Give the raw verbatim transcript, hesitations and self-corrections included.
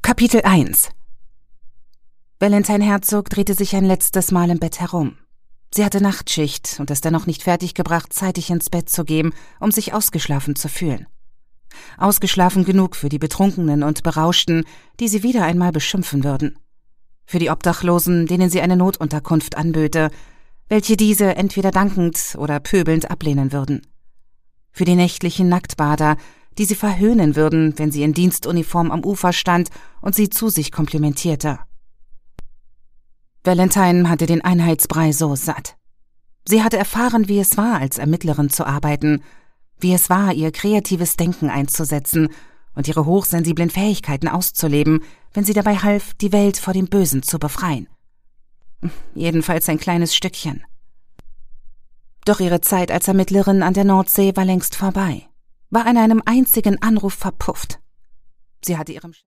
Kapitel eins. Valentine Herzog drehte sich ein letztes Mal im Bett herum. Sie hatte Nachtschicht und es dennoch nicht fertiggebracht, zeitig ins Bett zu gehen, um sich ausgeschlafen zu fühlen. Ausgeschlafen genug für die Betrunkenen und Berauschten, die sie wieder einmal beschimpfen würden. Für die Obdachlosen, denen sie eine Notunterkunft anböte, welche diese entweder dankend oder pöbelnd ablehnen würden. Für die nächtlichen Nacktbader, die sie verhöhnen würden, wenn sie in Dienstuniform am Ufer stand und sie zu sich komplimentierte. Valentine hatte den Einheitsbrei so satt. Sie hatte erfahren, wie es war, als Ermittlerin zu arbeiten, wie es war, ihr kreatives Denken einzusetzen und ihre hochsensiblen Fähigkeiten auszuleben, wenn sie dabei half, die Welt vor dem Bösen zu befreien. Jedenfalls ein kleines Stückchen. Doch ihre Zeit als Ermittlerin an der Nordsee war längst vorbei, war an einem einzigen Anruf verpufft. Sie hatte ihrem